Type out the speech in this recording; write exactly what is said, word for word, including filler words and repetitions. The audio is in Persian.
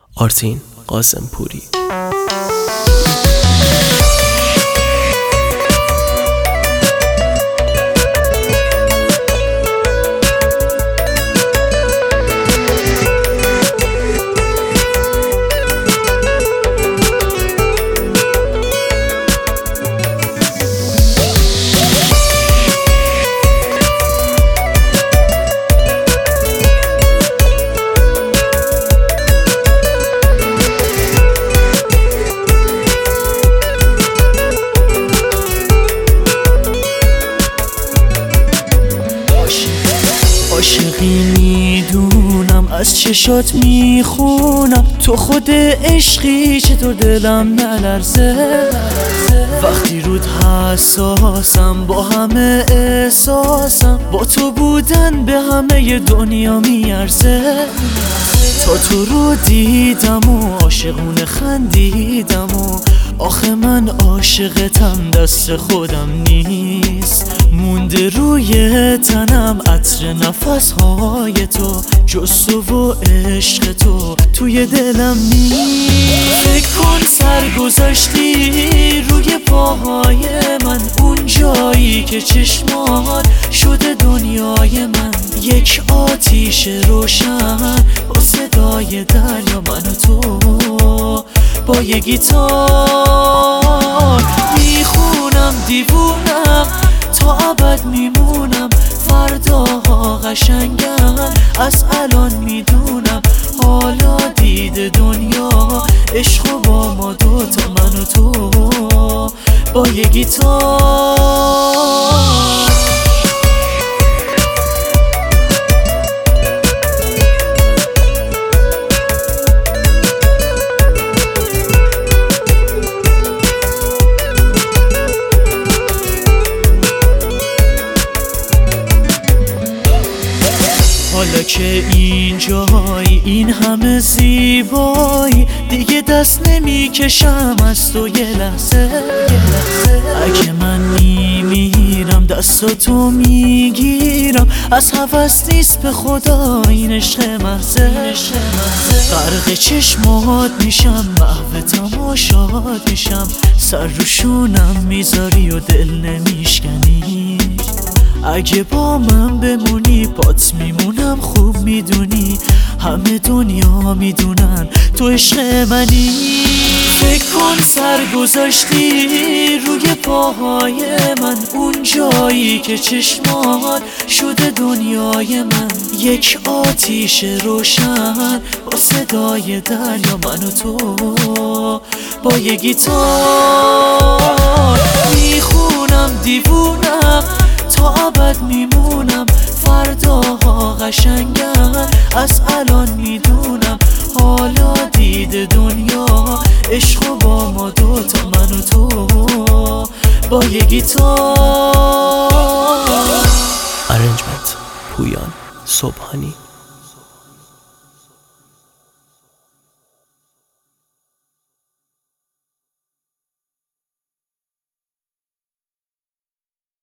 آرتین قاسمپوری. عاشقی میدونم، از چشات میخونم، تو خود عشقی چطور دلم نلرزه وقتی رود حساسم، با همه احساسم، با تو بودن به همه دنیا میارزه. تا تو رو دیدم و عاشقونه خندیدم و آخه من عاشقتم دست خودم نیست، مونده روی تنم عطر نفسهای تو، جز تو و عشق تو توی دلم نیست. فکر کن سر گذاشتی روی پاهای من، اون جایی که چشمات شده دنیای من، یک آتیش روشن با صدای دریا، من و تو با یه گیتار میخونم، دیوونم تا ابد میمونم، فرداها قشنگن از الان میدونم، حالا دید دنیا عشق و با ما دوتا، من و تو با یه گیتار. حالا که اینجایی این همه زیبایی، دیگه دست نمیکشم از تو یه لحظه. اگه من میمیرم دستاتو میگیرم، از هوس نیست به خدا این عشق محضه. غرق چشمات میشم، محو تماشات میشم، سر روشونم میذاری و دل نمیشکنی. اگه با من بمونی پات میمونم، خوب میدونی همه دنیا میدونن تو عشق منی. فکر کن سر گذاشتی روی پاهای من، اون جایی که چشمات شده دنیای من، یک آتیش روشن با صدای دریا، من و تو با یه گیتار میخونم، دیوونم تا ابد میمونم، فرداها قشنگن از الان میدونم، حالا دید دنیا عشق و با ما دوتا، من و تو با یه گیتار. ارنجمنت پویان صبحانی.